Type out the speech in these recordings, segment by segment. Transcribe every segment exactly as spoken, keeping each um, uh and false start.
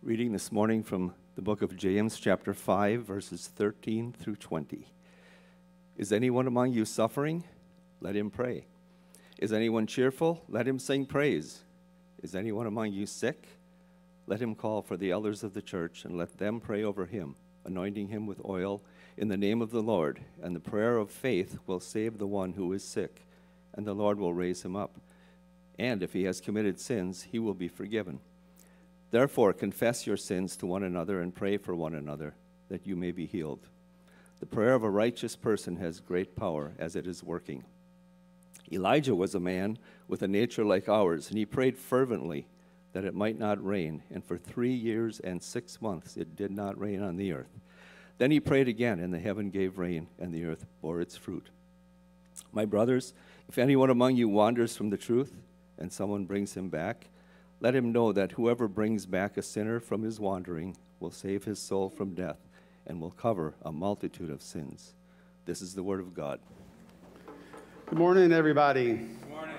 Reading this morning from the book of James, chapter five, verses thirteen through twenty. Is anyone among you suffering? Let him pray. Is anyone cheerful? Let him sing praise. Is anyone among you sick? Let him call for the elders of the church, and let them pray over him, anointing him with oil in the name of the Lord. And the prayer of faith will save the one who is sick, and the Lord will raise him up. And if he has committed sins, he will be forgiven. Therefore, confess your sins to one another and pray for one another, that you may be healed. The prayer of a righteous person has great power as it is working. Elijah was a man with a nature like ours, and he prayed fervently that it might not rain, and for three years and six months it did not rain on the earth. Then he prayed again, and the heaven gave rain, and the earth bore its fruit. My brothers, if anyone among you wanders from the truth, and someone brings him back, let him know that whoever brings back a sinner from his wandering will save his soul from death and will cover a multitude of sins. This is the word of God. Good morning, everybody. Good morning.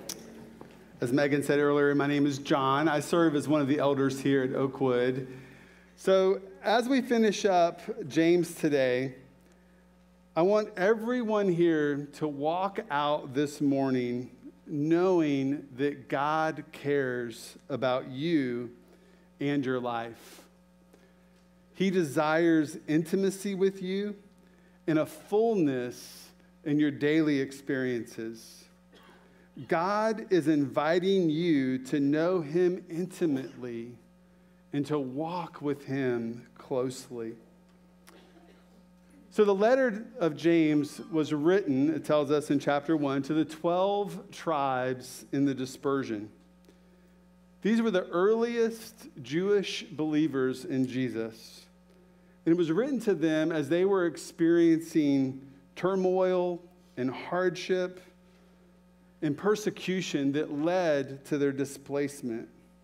As Megan said earlier, my name is John. I serve as one of the elders here at Oakwood. So as we finish up James today, I want everyone here to walk out this morning knowing that God cares about you and your life. He desires intimacy with you and a fullness in your daily experiences. God is inviting you to know him intimately and to walk with him closely. So the letter of James was written, it tells us in chapter one, to the twelve tribes in the dispersion. These were the earliest Jewish believers in Jesus. And it was written to them as they were experiencing turmoil and hardship and persecution that led to their displacement.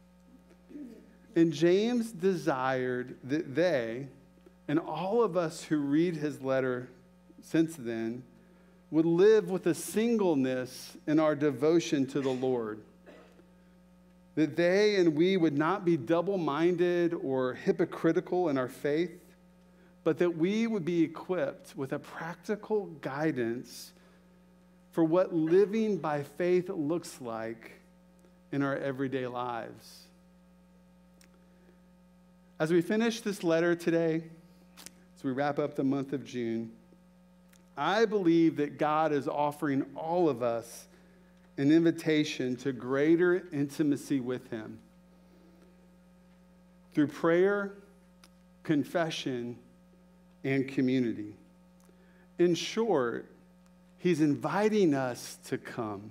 And James desired that they, and all of us who read his letter since then, would live with a singleness in our devotion to the Lord. That they and we would not be double-minded or hypocritical in our faith, but that we would be equipped with a practical guidance for what living by faith looks like in our everyday lives. As we finish this letter today, as we wrap up the month of June, I believe that God is offering all of us an invitation to greater intimacy with him through prayer, confession, and community. In short, he's inviting us to come.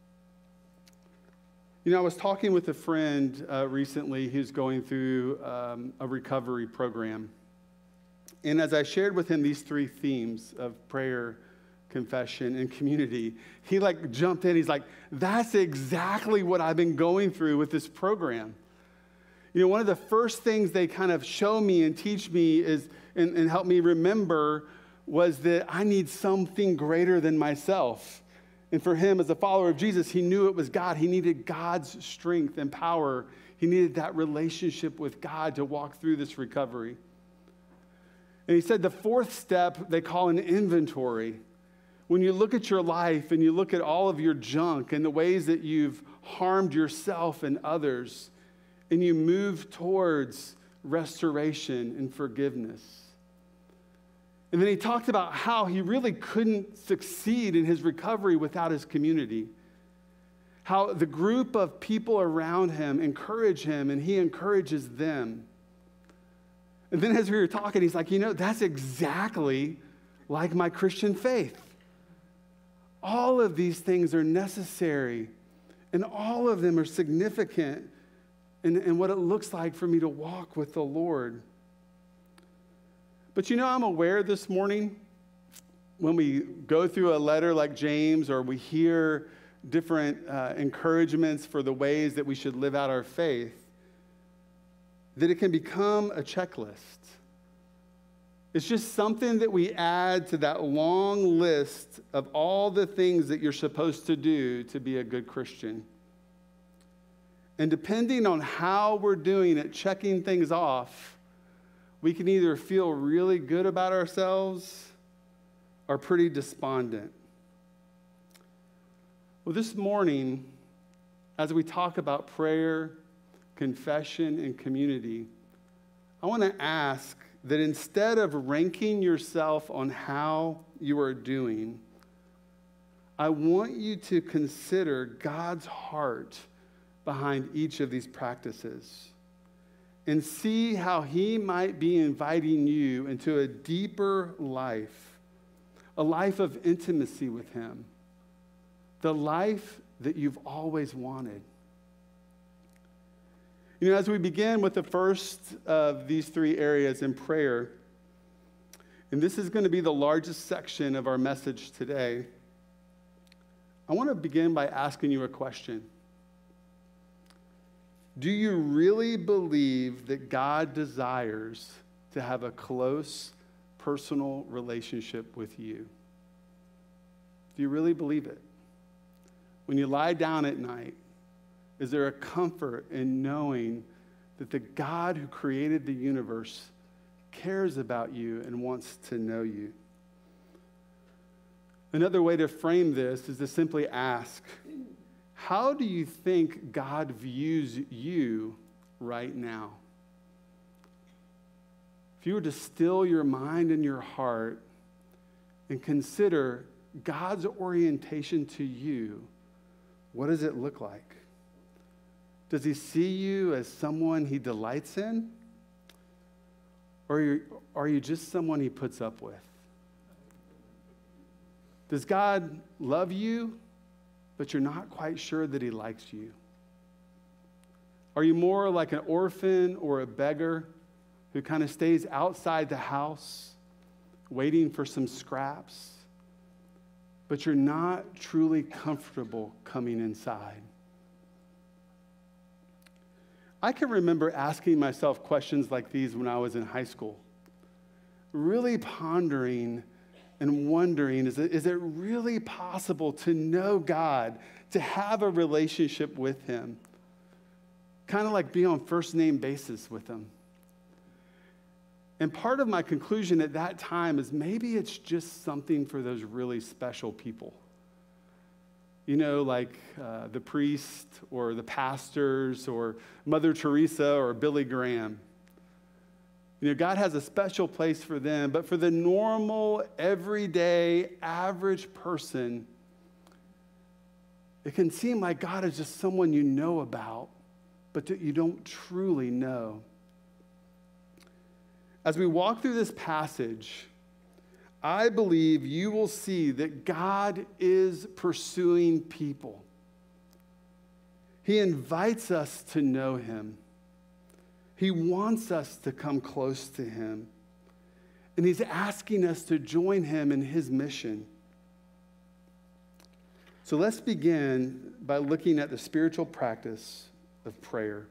You know, I was talking with a friend uh, recently who's going through um, a recovery program. And as I shared with him these three themes of prayer, confession, and community, he like jumped in. He's like, that's exactly what I've been going through with this program. You know, one of the first things they kind of show me and teach me is, and, and help me remember, was that I need something greater than myself. And for him, as a follower of Jesus, he knew it was God. He needed God's strength and power. He needed that relationship with God to walk through this recovery. And he said the fourth step they call an inventory. When you look at your life and you look at all of your junk and the ways that you've harmed yourself and others, and you move towards restoration and forgiveness. And then he talked about how he really couldn't succeed in his recovery without his community. How the group of people around him encourage him and he encourages them. And then as we were talking, he's like, you know, that's exactly like my Christian faith. All of these things are necessary, and all of them are significant in, in what it looks like for me to walk with the Lord. But you know, I'm aware this morning when we go through a letter like James or we hear different uh, encouragements for the ways that we should live out our faith, that it can become a checklist. It's just something that we add to that long list of all the things that you're supposed to do to be a good Christian. And depending on how we're doing at checking things off, we can either feel really good about ourselves or pretty despondent. Well, this morning, as we talk about prayer, confession, and community, I want to ask that instead of ranking yourself on how you are doing, I want you to consider God's heart behind each of these practices and see how he might be inviting you into a deeper life, a life of intimacy with him, the life that you've always wanted. You know, as we begin with the first of these three areas in prayer, and this is going to be the largest section of our message today, I want to begin by asking you a question. Do you really believe that God desires to have a close, personal relationship with you? Do you really believe it? When you lie down at night, is there a comfort in knowing that the God who created the universe cares about you and wants to know you? Another way to frame this is to simply ask, how do you think God views you right now? If you were to still your mind and your heart and consider God's orientation to you, what does it look like? Does he see you as someone he delights in? Or are you, are you just someone he puts up with? Does God love you, but you're not quite sure that he likes you? Are you more like an orphan or a beggar who kind of stays outside the house waiting for some scraps, but you're not truly comfortable coming inside? I can remember asking myself questions like these when I was in high school, really pondering and wondering, is it, is it really possible to know God, to have a relationship with him, kind of like be on first name basis with him? And part of my conclusion at that time is maybe it's just something for those really special people. You know, like uh, the priest or the pastors or Mother Teresa or Billy Graham. You know, God has a special place for them, but for the normal, everyday, average person, it can seem like God is just someone you know about, but that you don't truly know. As we walk through this passage, I believe you will see that God is pursuing people. He invites us to know him. He wants us to come close to him. And he's asking us to join him in his mission. So let's begin by looking at the spiritual practice of prayer.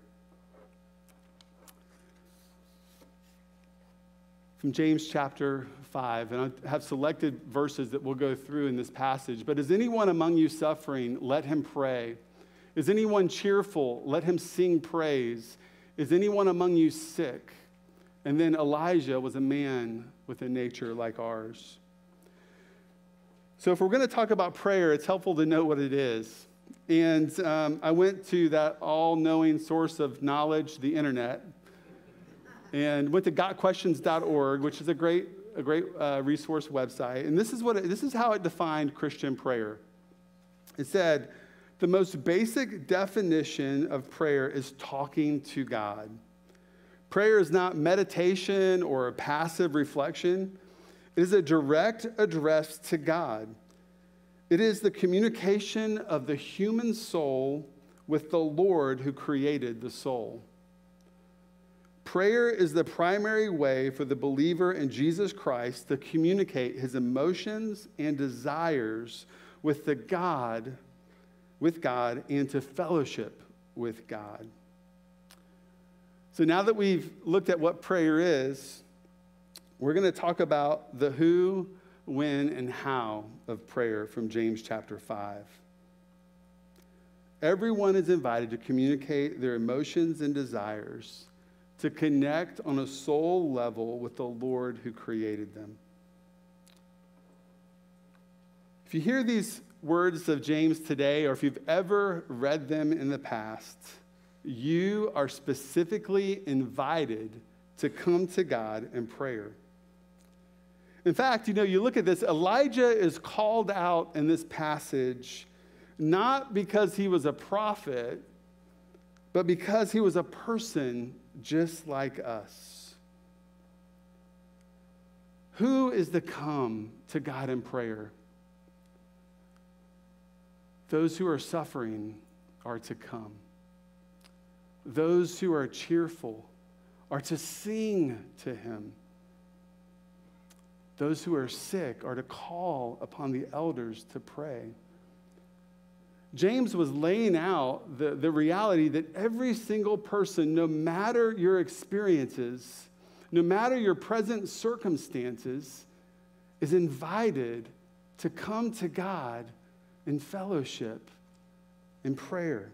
From James chapter five, and I have selected verses that we'll go through in this passage. But is anyone among you suffering? Let him pray. Is anyone cheerful? Let him sing praise. Is anyone among you sick? And then Elijah was a man with a nature like ours. So if we're going to talk about prayer, it's helpful to know what it is. And um, I went to that all-knowing source of knowledge, the internet, and went to got questions dot org, which is a great, a great uh, resource website. And this is what it, this is how it defined Christian prayer. It said, the most basic definition of prayer is talking to God. Prayer is not meditation or a passive reflection. It is a direct address to God. It is the communication of the human soul with the Lord who created the soul. Prayer is the primary way for the believer in Jesus Christ to communicate his emotions and desires with the God with God and to fellowship with God. So now that we've looked at what prayer is, we're going to talk about the who, when, and how of prayer from James chapter five. Everyone is invited to communicate their emotions and desires, to connect on a soul level with the Lord who created them. If you hear these words of James today, or if you've ever read them in the past, you are specifically invited to come to God in prayer. In fact, you know, you look at this, Elijah is called out in this passage not because he was a prophet, but because he was a person just like us. Who is to come to God in prayer? Those who are suffering are to come. Those who are cheerful are to sing to him. Those who are sick are to call upon the elders to pray. James was laying out the, the reality that every single person, no matter your experiences, no matter your present circumstances, is invited to come to God in fellowship, in prayer.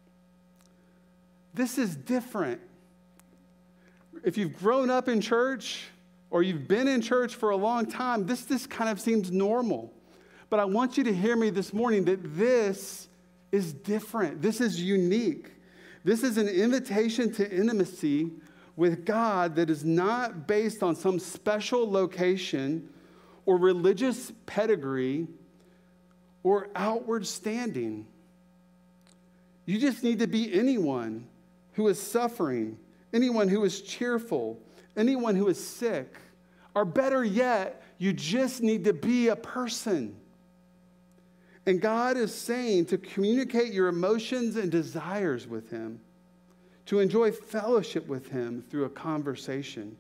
This is different. If you've grown up in church or you've been in church for a long time, this, this kind of seems normal. But I want you to hear me this morning that this is different. This is unique. This is an invitation to intimacy with God that is not based on some special location or religious pedigree or outward standing. You just need to be anyone who is suffering, anyone who is cheerful, anyone who is sick, or better yet, you just need to be a person. And God is saying to communicate your emotions and desires with him, to enjoy fellowship with him through a conversation.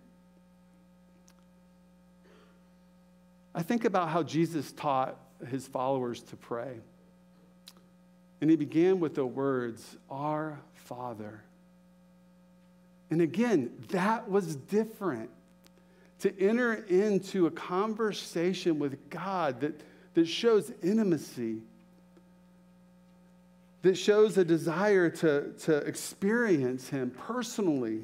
I think about how Jesus taught his followers to pray. And he began with the words, "Our Father." And again, that was different. To enter into a conversation with God that, that shows intimacy, that shows a desire to, to experience him personally.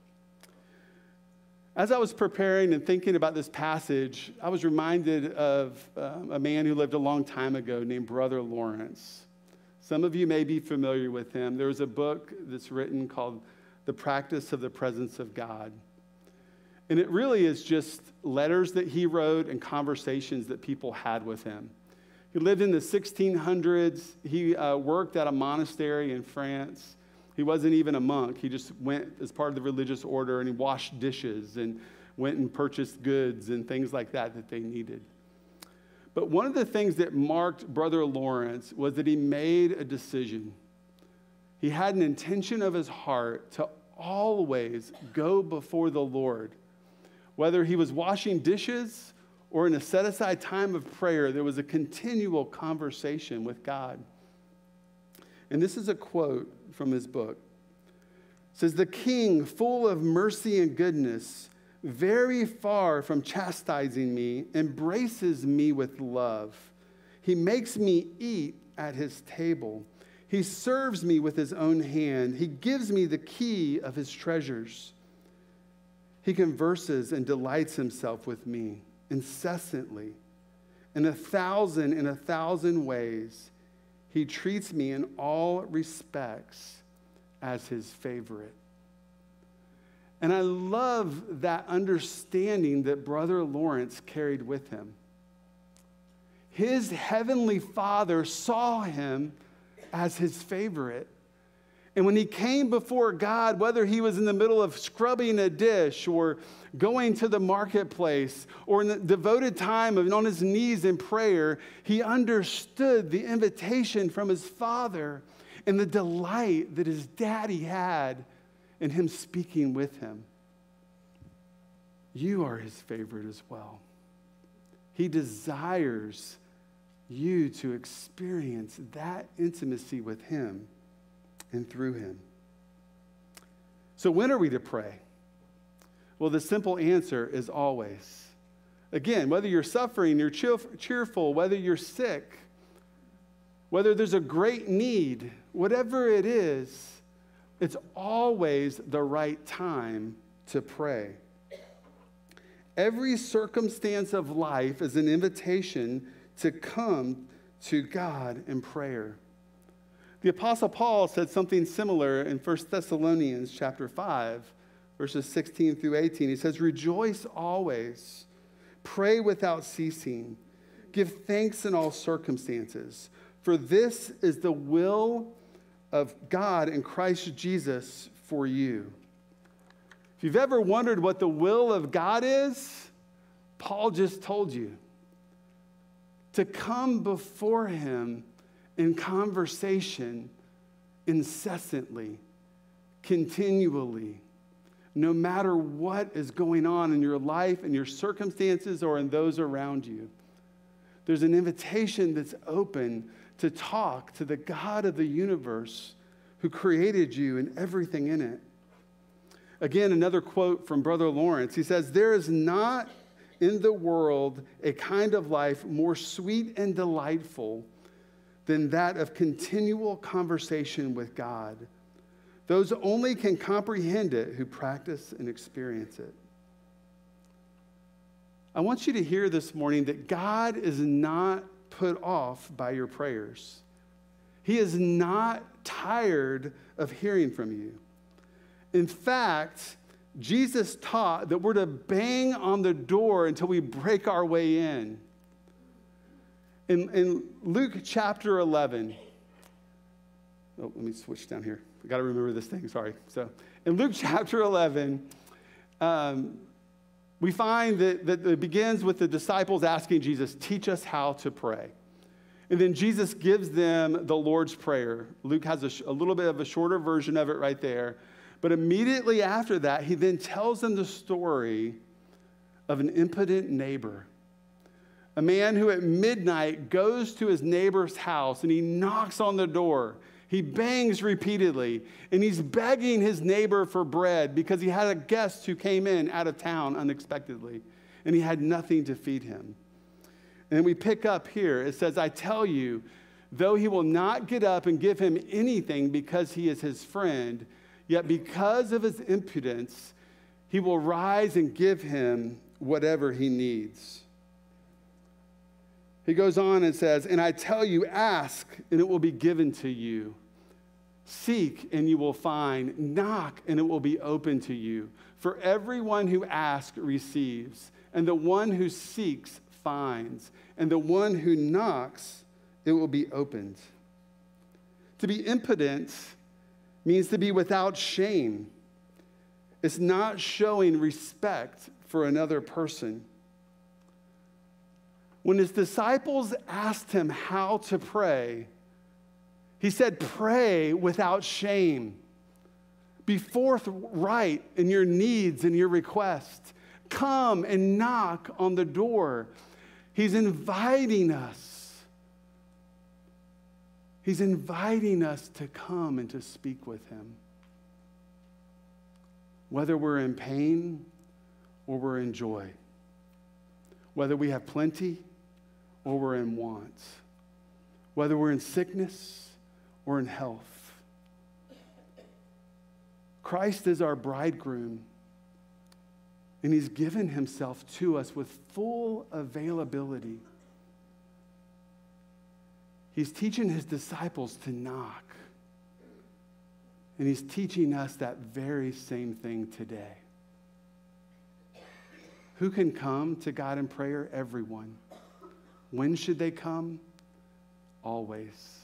As I was preparing and thinking about this passage, I was reminded of um, a man who lived a long time ago named Brother Lawrence. Some of you may be familiar with him. There was a book that's written called The Practice of the Presence of God. And it really is just letters that he wrote and conversations that people had with him. He lived in the sixteen hundreds. He uh, worked at a monastery in France. He wasn't even a monk. He just went as part of the religious order, and he washed dishes and went and purchased goods and things like that that they needed. But one of the things that marked Brother Lawrence was that he made a decision. He had an intention of his heart to always go before the Lord. Whether he was washing dishes or in a set-aside time of prayer, there was a continual conversation with God. And this is a quote from his book. It says, "The king, full of mercy and goodness, very far from chastising me, embraces me with love. He makes me eat at his table. He serves me with his own hand. He gives me the key of his treasures. He converses and delights himself with me incessantly. In a thousand, in a thousand ways, he treats me in all respects as his favorite." And I love that understanding that Brother Lawrence carried with him. His heavenly Father saw him as his favorite. And when he came before God, whether he was in the middle of scrubbing a dish or going to the marketplace or in the devoted time of on his knees in prayer, he understood the invitation from his Father and the delight that his daddy had in him speaking with him. You are his favorite as well. He desires you to experience that intimacy with him and through him. So when are we to pray? Well, the simple answer is always. Again, whether you're suffering, you're cheerful, whether you're sick, whether there's a great need, whatever it is, it's always the right time to pray. Every circumstance of life is an invitation to come to God in prayer. The Apostle Paul said something similar in First Thessalonians chapter five, verses sixteen through eighteen. He says, "Rejoice always, pray without ceasing, give thanks in all circumstances, for this is the will of God in Christ Jesus for you." If you've ever wondered what the will of God is, Paul just told you. To come before him in conversation incessantly, continually, no matter what is going on in your life, in your circumstances, or in those around you. There's an invitation that's open to talk to the God of the universe who created you and everything in it. Again, another quote from Brother Lawrence. He says, "There is not in the world a kind of life more sweet and delightful than that of continual conversation with God. Those only can comprehend it who practice and experience it." I want you to hear this morning that God is not put off by your prayers. He is not tired of hearing from you. In fact, Jesus taught that we're to bang on the door until we break our way in. In, in Luke chapter eleven, oh, let me switch down here. I got to remember this thing, sorry. So in Luke chapter eleven, um, we find that, that it begins with the disciples asking Jesus, "Teach us how to pray." And then Jesus gives them the Lord's Prayer. Luke has a, sh- a little bit of a shorter version of it right there. But immediately after that, he then tells them the story of an impotent neighbor. A man who at midnight goes to his neighbor's house and he knocks on the door. He bangs repeatedly, and he's begging his neighbor for bread because he had a guest who came in out of town unexpectedly, and he had nothing to feed him. And we pick up here. It says, "I tell you, though he will not get up and give him anything because he is his friend, yet because of his impudence, he will rise and give him whatever he needs." He goes on and says, "And I tell you, ask, and it will be given to you. Seek, and you will find. Knock, and it will be open to you. For everyone who asks receives, and the one who seeks finds, and the one who knocks, it will be opened." To be impotent means to be without shame. It's not showing respect for another person. When his disciples asked him how to pray, he said, "Pray without shame. Be forthright in your needs and your requests. Come and knock on the door." He's inviting us. He's inviting us to come and to speak with him. Whether we're in pain or we're in joy. Whether we have plenty or we're in want. Whether we're in sickness or in health. Christ is our bridegroom, and he's given himself to us with full availability. He's teaching his disciples to knock, and he's teaching us that very same thing today. Who can come to God in prayer? Everyone. When should they come? Always.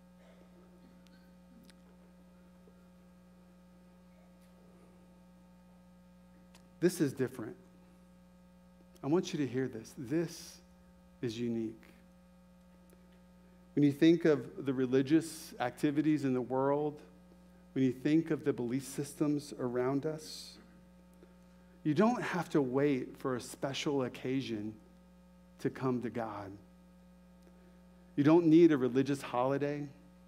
This is different. I want you to hear this. This is unique. When you think of the religious activities in the world, when you think of the belief systems around us, you don't have to wait for a special occasion to come to God. You don't need a religious holiday.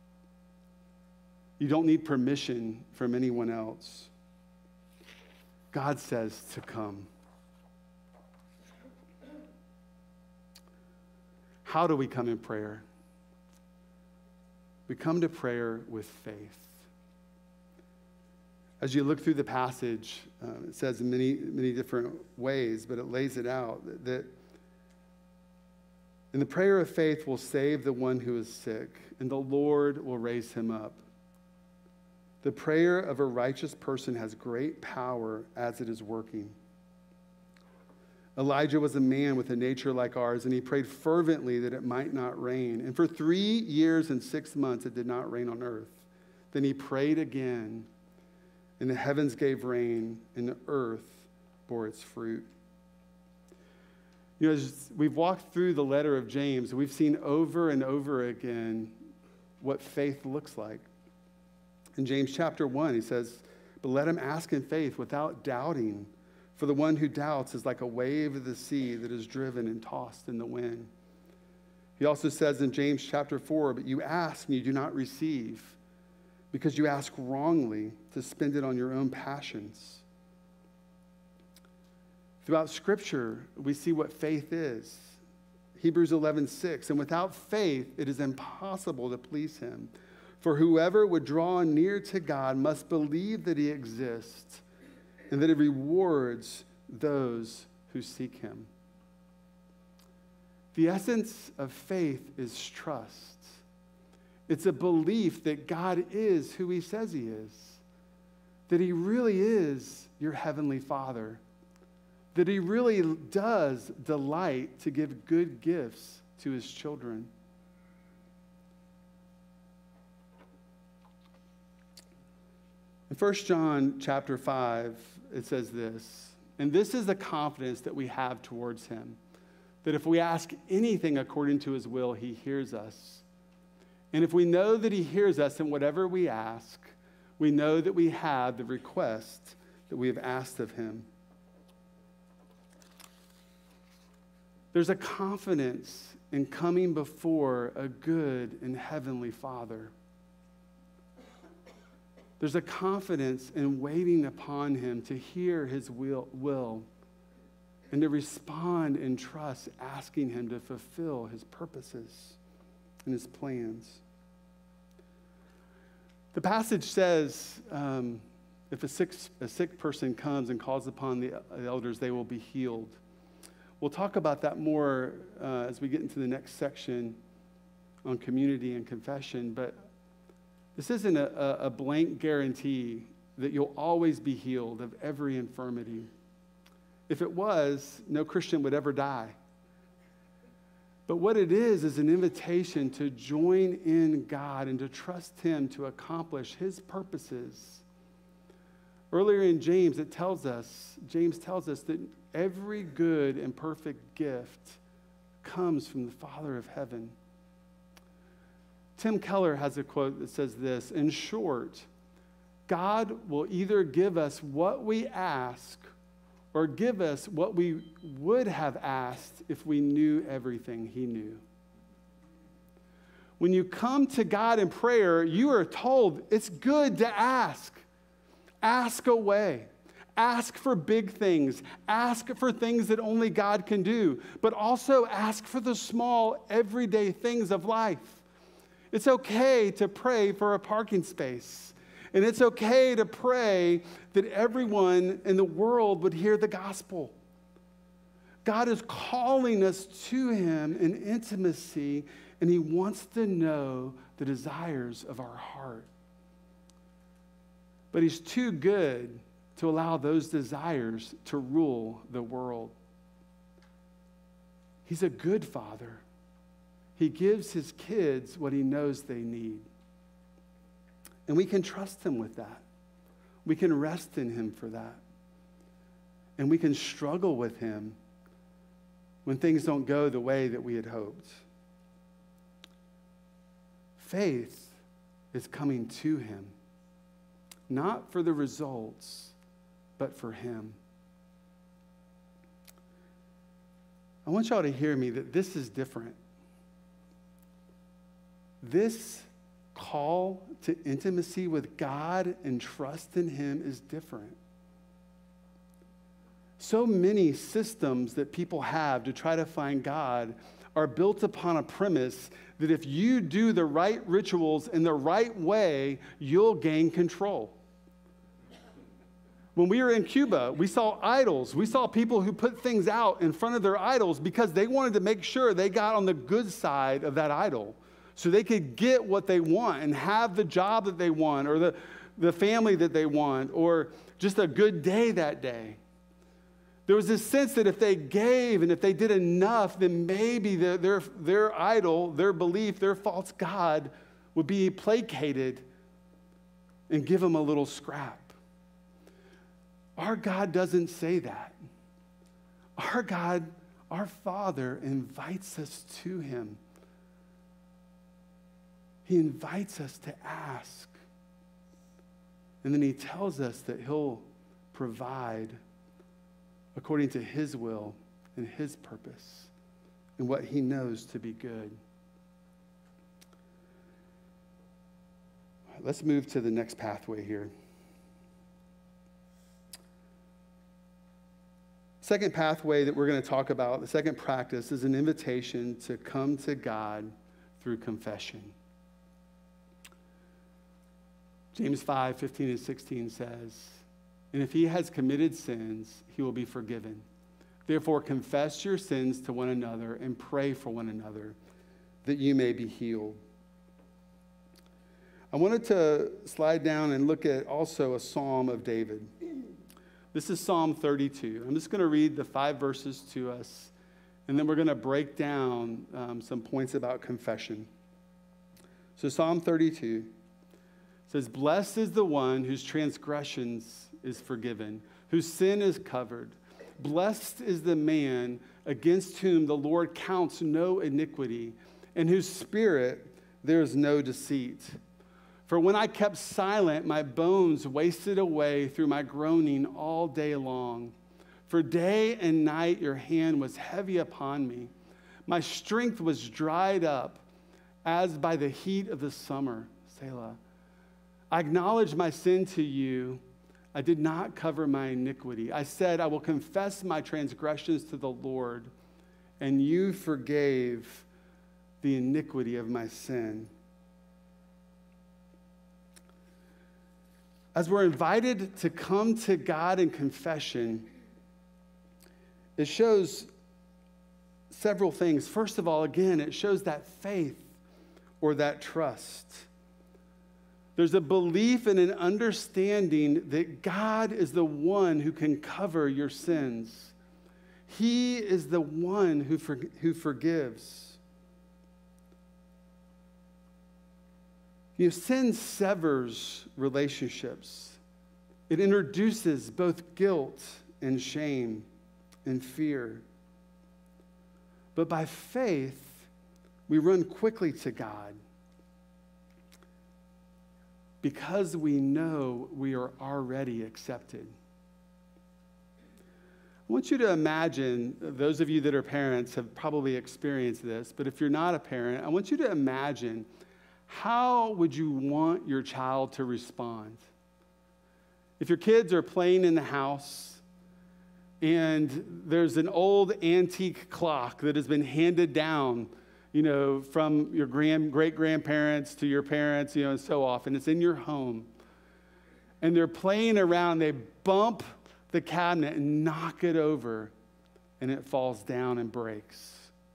You don't need permission from anyone else. God says to come. How do we come in prayer? We come to prayer with faith. As you look through the passage, um, it says in many, many different ways, but it lays it out that, that and the prayer of faith will save the one who is sick, and the Lord will raise him up. The prayer of a righteous person has great power as it is working. Elijah was a man with a nature like ours, and he prayed fervently that it might not rain. And for three years and six months, it did not rain on earth. Then he prayed again, and the heavens gave rain, and the earth bore its fruit. You know, as we've walked through the letter of James, we've seen over and over again what faith looks like. In James chapter one, he says, "But let him ask in faith without doubting, for the one who doubts is like a wave of the sea that is driven and tossed in the wind." He also says in James chapter four, "But you ask and you do not receive, because you ask wrongly to spend it on your own passions." Throughout Scripture, we see what faith is. Hebrews eleven six, "And without faith, it is impossible to please him. For whoever would draw near to God must believe that he exists and that he rewards those who seek him." The essence of faith is trust. It's a belief that God is who he says he is, that he really is your heavenly Father, that he really does delight to give good gifts to his children. In First John chapter five, it says this, "And this is the confidence that we have towards him, that if we ask anything according to his will, he hears us. And if we know that he hears us in whatever we ask, we know that we have the request that we have asked of him." There's a confidence in coming before a good and heavenly Father. There's a confidence in waiting upon him to hear his will, will and to respond in trust, asking him to fulfill his purposes and his plans. The passage says, um, if a sick, a sick person comes and calls upon the elders, they will be healed. We'll talk about that more uh, as we get into the next section on community and confession, but this isn't a, a blank guarantee that you'll always be healed of every infirmity. If it was, no Christian would ever die. But what it is is an invitation to join in God and to trust him to accomplish his purposes. Earlier in James, it tells us, James tells us that every good and perfect gift comes from the Father of heaven. Tim Keller has a quote that says this, "In short, God will either give us what we ask or give us what we would have asked if we knew everything he knew." When you come to God in prayer, you are told it's good to ask. Ask away. Ask for big things. Ask for things that only God can do, but also ask for the small, everyday things of life. It's okay to pray for a parking space, and it's okay to pray that everyone in the world would hear the gospel. God is calling us to him in intimacy, and he wants to know the desires of our heart. But he's too good to allow those desires to rule the world. He's a good father. He gives his kids what he knows they need. And we can trust him with that. We can rest in him for that. And we can struggle with him when things don't go the way that we had hoped. Faith is coming to him, not for the results, but for him. I want y'all to hear me that this is different. This call to intimacy with God and trust in him is different. So many systems that people have to try to find God are built upon a premise that if you do the right rituals in the right way, you'll gain control. When we were in Cuba, we saw idols. We saw people who put things out in front of their idols because they wanted to make sure they got on the good side of that idol so they could get what they want and have the job that they want or the, the family that they want or just a good day that day. There was this sense that if they gave and if they did enough, then maybe their, their, their idol, their belief, their false god would be placated and give them a little scrap. Our God doesn't say that. Our God, our Father, invites us to him. He invites us to ask. And then he tells us that he'll provide according to his will and his purpose and what he knows to be good. Let's move to the next pathway here. Second pathway that we're going to talk about, the second practice, is an invitation to come to God through confession. James five, fifteen and sixteen says, "And if he has committed sins, he will be forgiven. Therefore, confess your sins to one another and pray for one another that you may be healed." I wanted to slide down and look at also a Psalm of David. This is Psalm thirty-two. I'm just going to read the five verses to us, and then we're going to break down um, some points about confession. So Psalm thirty-two says, "Blessed is the one whose transgressions is forgiven, whose sin is covered. Blessed is the man against whom the Lord counts no iniquity, and whose spirit there is no deceit. For when I kept silent, my bones wasted away through my groaning all day long. For day and night your hand was heavy upon me. My strength was dried up as by the heat of the summer." Selah. "I acknowledged my sin to you. I did not cover my iniquity. I said, I will confess my transgressions to the Lord, and you forgave the iniquity of my sin." As we're invited to come to God in confession, it shows several things. First of all, again, it shows that faith or that trust. There's a belief and an understanding that God is the one who can cover your sins. He is the one who, for, who forgives. You know, sin severs relationships. It introduces both guilt and shame and fear. But by faith, we run quickly to God because we know we are already accepted. I want you to imagine, those of you that are parents have probably experienced this, but if you're not a parent, I want you to imagine, how would you want your child to respond? If your kids are playing in the house and there's an old antique clock that has been handed down, you know, from your grand, great-grandparents to your parents, you know, and so often, it's in your home, and they're playing around, they bump the cabinet and knock it over, and it falls down and breaks.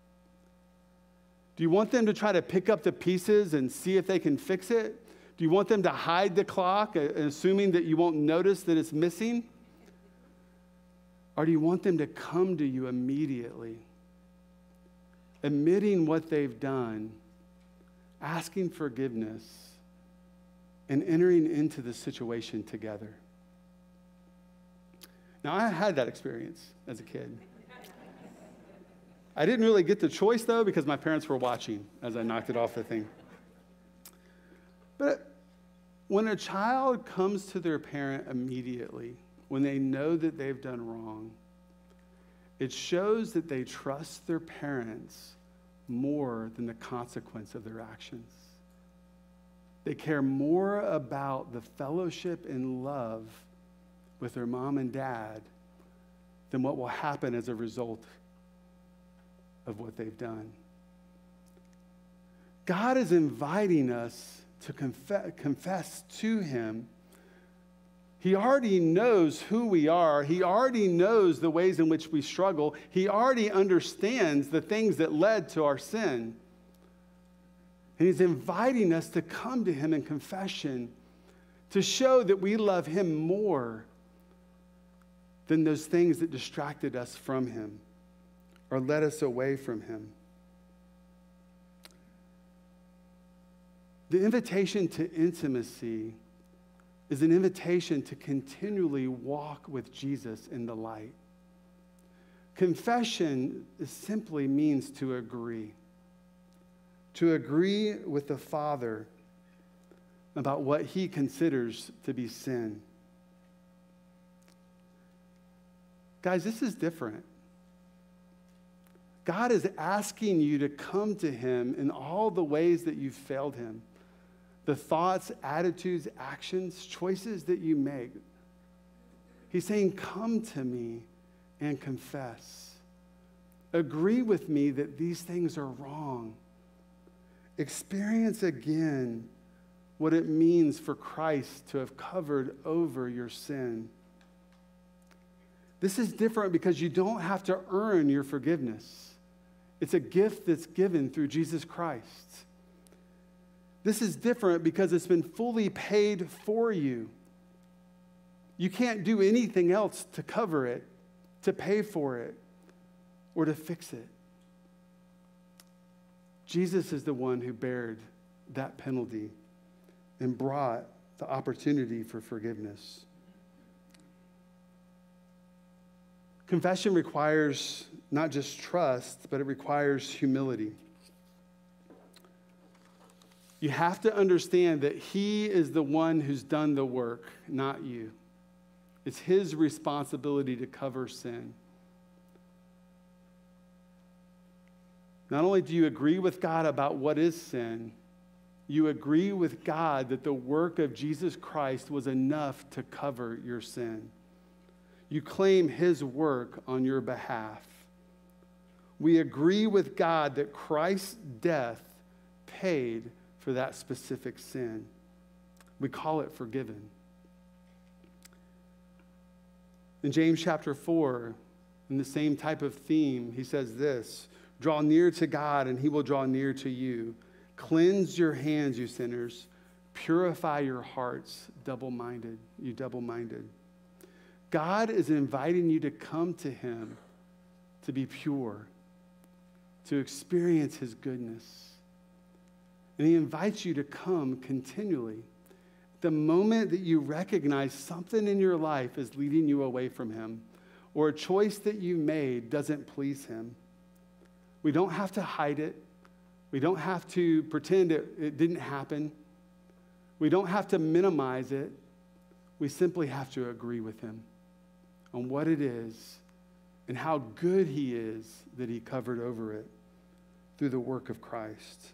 Do you want them to try to pick up the pieces and see if they can fix it? Do you want them to hide the clock, assuming that you won't notice that it's missing? Or do you want them to come to you immediately, admitting what they've done, asking forgiveness, and entering into the situation together? Now, I had that experience as a kid. I didn't really get the choice, though, because my parents were watching as I knocked it off the thing. But when a child comes to their parent immediately, when they know that they've done wrong, it shows that they trust their parents more than the consequence of their actions. They care more about the fellowship and love with their mom and dad than what will happen as a result of what they've done. God is inviting us to confess, confess to him. He already knows who we are. He already knows the ways in which we struggle. He already understands the things that led to our sin. And he's inviting us to come to him in confession to show that we love him more than those things that distracted us from him or led us away from him. The invitation to intimacy is an invitation to continually walk with Jesus in the light. Confession simply means to agree. To agree with the Father about what he considers to be sin. Guys, this is different. God is asking you to come to him in all the ways that you've failed him. The thoughts, attitudes, actions, choices that you make. He's saying, come to me and confess. Agree with me that these things are wrong. Experience again what it means for Christ to have covered over your sin. This is different because you don't have to earn your forgiveness. It's a gift that's given through Jesus Christ. This is different because it's been fully paid for you. You can't do anything else to cover it, to pay for it, or to fix it. Jesus is the one who bared that penalty and brought the opportunity for forgiveness. Confession requires not just trust, but it requires humility. You have to understand that he is the one who's done the work, not you. It's his responsibility to cover sin. Not only do you agree with God about what is sin, you agree with God that the work of Jesus Christ was enough to cover your sin. You claim his work on your behalf. We agree with God that Christ's death paid for that specific sin. We call it forgiven. In James chapter four, in the same type of theme, he says this, draw near to God and he will draw near to you. Cleanse your hands, you sinners. Purify your hearts, double-minded, you double-minded. God is inviting you to come to him to be pure, to experience his goodness. And he invites you to come continually. The moment that you recognize something in your life is leading you away from him, or a choice that you made doesn't please him, we don't have to hide it. We don't have to pretend it, it didn't happen. We don't have to minimize it. We simply have to agree with him on what it is and how good he is that he covered over it through the work of Christ.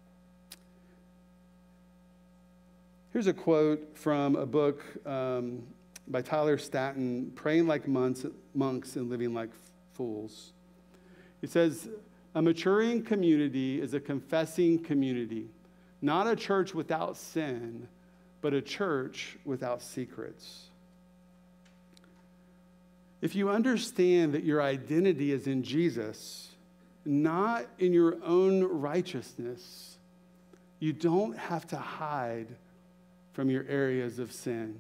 Here's a quote from a book um, by Tyler Staton, Praying Like Monks, Monks and Living Like Fools. He says, a maturing community is a confessing community, not a church without sin, but a church without secrets. If you understand that your identity is in Jesus, not in your own righteousness, you don't have to hide from your areas of sin.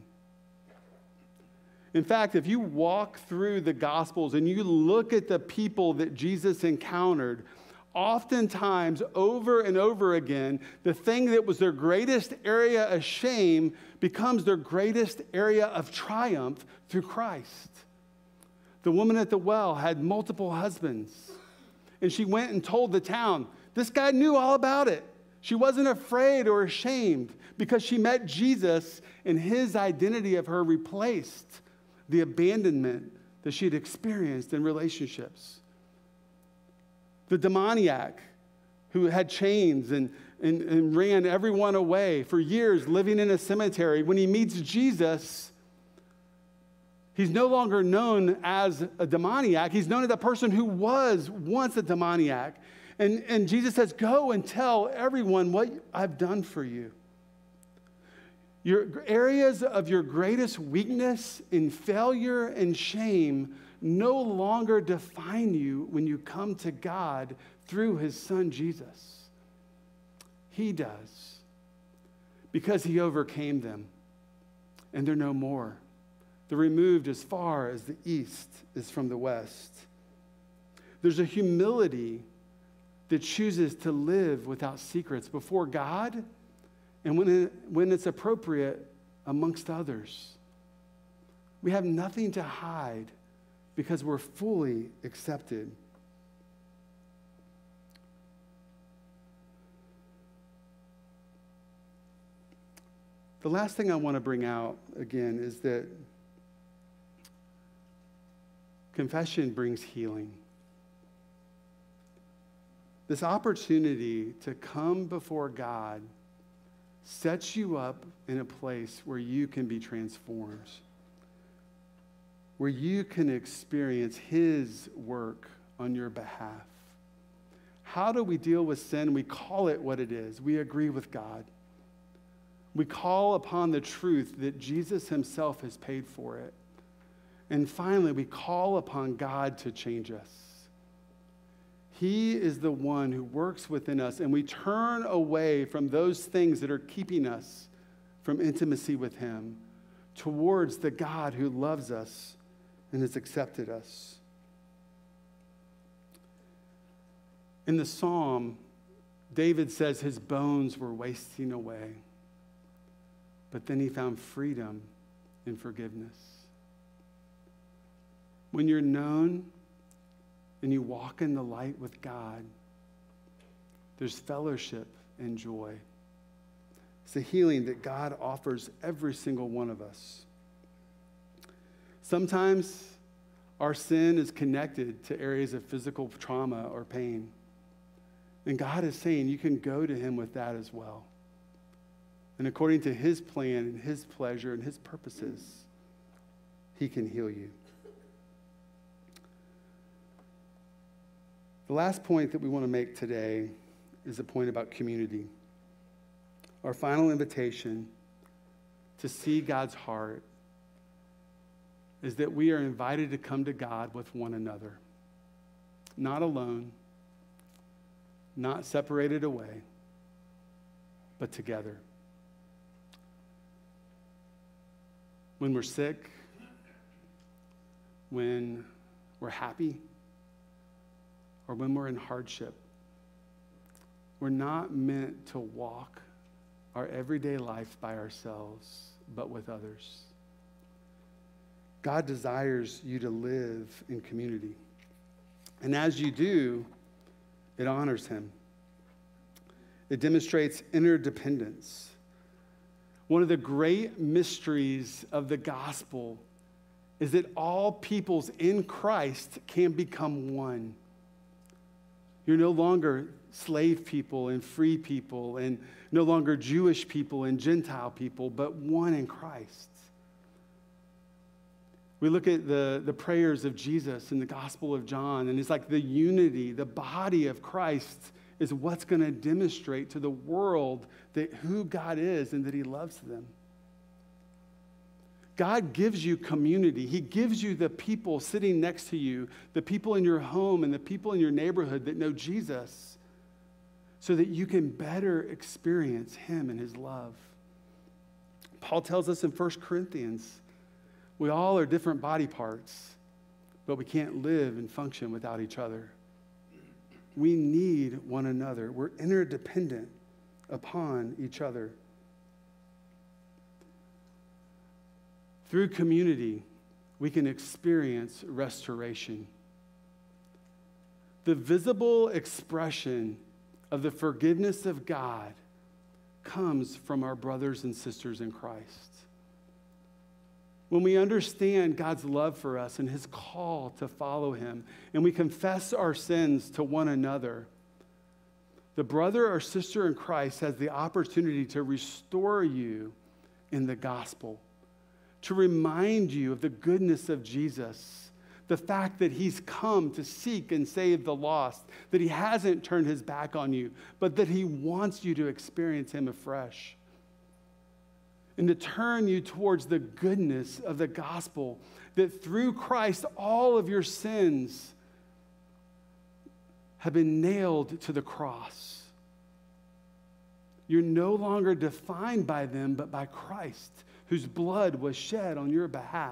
In fact, if you walk through the Gospels and you look at the people that Jesus encountered, oftentimes, over and over again, the thing that was their greatest area of shame becomes their greatest area of triumph through Christ. The woman at the well had multiple husbands, and she went and told the town. This guy knew all about it. She wasn't afraid or ashamed because she met Jesus, and his identity of her replaced the abandonment that she had experienced in relationships. The demoniac who had chains and, and, and ran everyone away for years, living in a cemetery, when he meets Jesus, he's no longer known as a demoniac. He's known as a person who was once a demoniac. And, and Jesus says, go and tell everyone what I've done for you. Your areas of your greatest weakness and failure and shame no longer define you when you come to God through his son, Jesus. He does, because he overcame them, and they're no more. They're removed as far as the east is from the west. There's a humility that chooses to live without secrets before God and when, it, when it's appropriate amongst others. We have nothing to hide because we're fully accepted. The last thing I want to bring out again is that confession brings healing. This opportunity to come before God sets you up in a place where you can be transformed, where you can experience his work on your behalf. How do we deal with sin? We call it what it is. We agree with God. We call upon the truth that Jesus himself has paid for it. And finally, we call upon God to change us. He is the one who works within us, and we turn away from those things that are keeping us from intimacy with him towards the God who loves us and has accepted us. In the psalm, David says his bones were wasting away, but then he found freedom in forgiveness. When you're known and you walk in the light with God, there's fellowship and joy. It's a healing that God offers every single one of us. Sometimes our sin is connected to areas of physical trauma or pain. And God is saying you can go to him with that as well. And according to his plan and his pleasure and his purposes, he can heal you. The last point that we want to make today is a point about community. Our final invitation to see God's heart is that we are invited to come to God with one another, not alone, not separated away, but together. When we're sick, when we're happy, or when we're in hardship, we're not meant to walk our everyday life by ourselves, but with others. God desires you to live in community. And as you do, it honors him. It demonstrates interdependence. One of the great mysteries of the gospel is that all peoples in Christ can become one. You're no longer slave people and free people, and no longer Jewish people and Gentile people, but one in Christ. We look at the, the prayers of Jesus in the Gospel of John, and it's like the unity, the body of Christ is what's going to demonstrate to the world that who God is and that he loves them. God gives you community. He gives you the people sitting next to you, the people in your home and the people in your neighborhood that know Jesus, so that you can better experience him and his love. Paul tells us in First Corinthians, we all are different body parts, but we can't live and function without each other. We need one another. We're interdependent upon each other. Through community, we can experience restoration. The visible expression of the forgiveness of God comes from our brothers and sisters in Christ. When we understand God's love for us and his call to follow him, and we confess our sins to one another, the brother or sister in Christ has the opportunity to restore you in the gospel, to remind you of the goodness of Jesus, the fact that he's come to seek and save the lost, that he hasn't turned his back on you, but that he wants you to experience him afresh and to turn you towards the goodness of the gospel, that through Christ, all of your sins have been nailed to the cross. You're no longer defined by them, but by Christ, whose blood was shed on your behalf.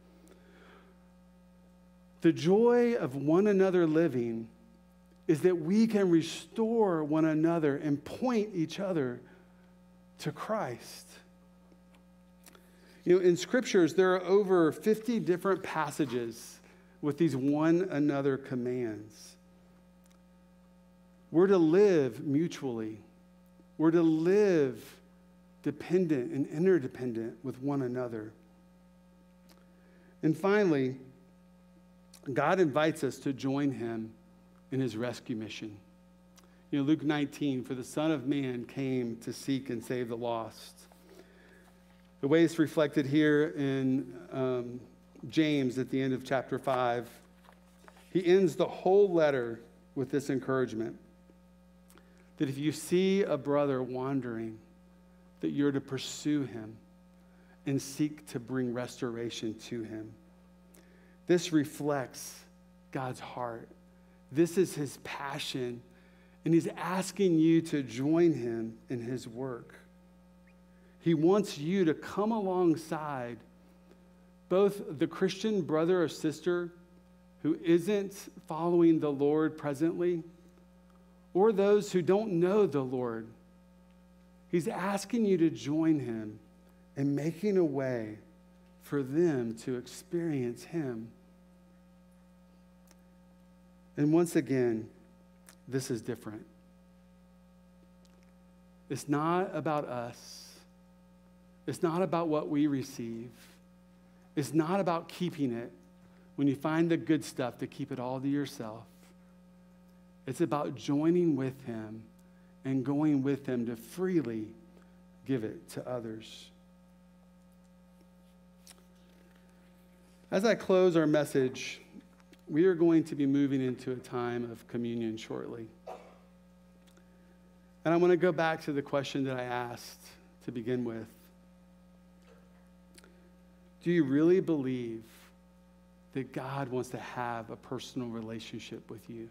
The joy of one another living is that we can restore one another and point each other to Christ. You know, in scriptures, there are over fifty different passages with these one another commands. We're to live mutually. We're to live dependent and interdependent with one another. And finally, God invites us to join him in his rescue mission. You know, Luke nineteen, for the Son of Man came to seek and save the lost. The way it's reflected here in um, James at the end of chapter five, he ends the whole letter with this encouragement, that if you see a brother wandering, that you're to pursue him and seek to bring restoration to him. This reflects God's heart. This is his passion, and he's asking you to join him in his work. He wants you to come alongside both the Christian brother or sister who isn't following the Lord presently, or those who don't know the Lord. He's asking you to join him in making a way for them to experience him. And once again, this is different. It's not about us. It's not about what we receive. It's not about keeping it when you find the good stuff to keep it all to yourself. It's about joining with him and going with him to freely give it to others. As I close our message, we are going to be moving into a time of communion shortly. And I want to go back to the question that I asked to begin with. Do you really believe that God wants to have a personal relationship with you?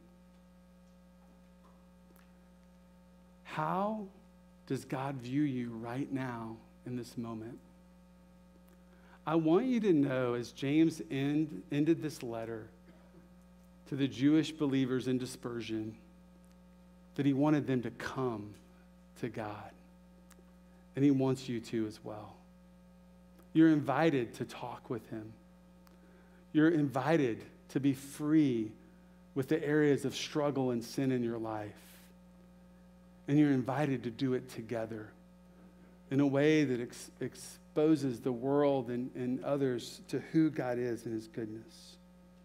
How does God view you right now in this moment? I want you to know, as James end, ended this letter to the Jewish believers in dispersion, that he wanted them to come to God. And he wants you to as well. You're invited to talk with him. You're invited to be free with the areas of struggle and sin in your life. And you're invited to do it together in a way that ex- exposes the world and, and others to who God is and his goodness.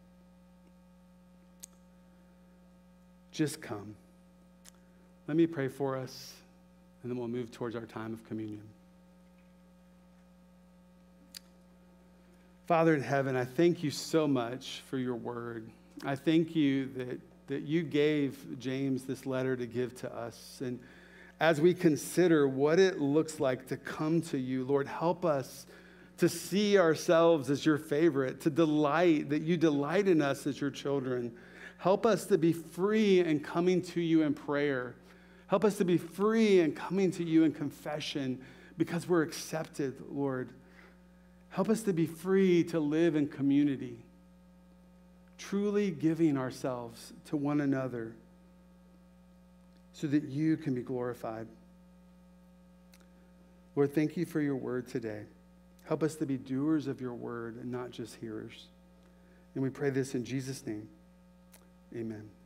Just come. Let me pray for us, and then we'll move towards our time of communion. Father in heaven, I thank you so much for your word. I thank you that, that you gave James this letter to give to us. And as we consider what it looks like to come to you, Lord, help us to see ourselves as your favorite, to delight, that you delight in us as your children. Help us to be free in coming to you in prayer. Help us to be free in coming to you in confession because we're accepted, Lord. Help us to be free to live in community, truly giving ourselves to one another so that you can be glorified. Lord, thank you for your word today. Help us to be doers of your word and not just hearers. And we pray this in Jesus' name. Amen.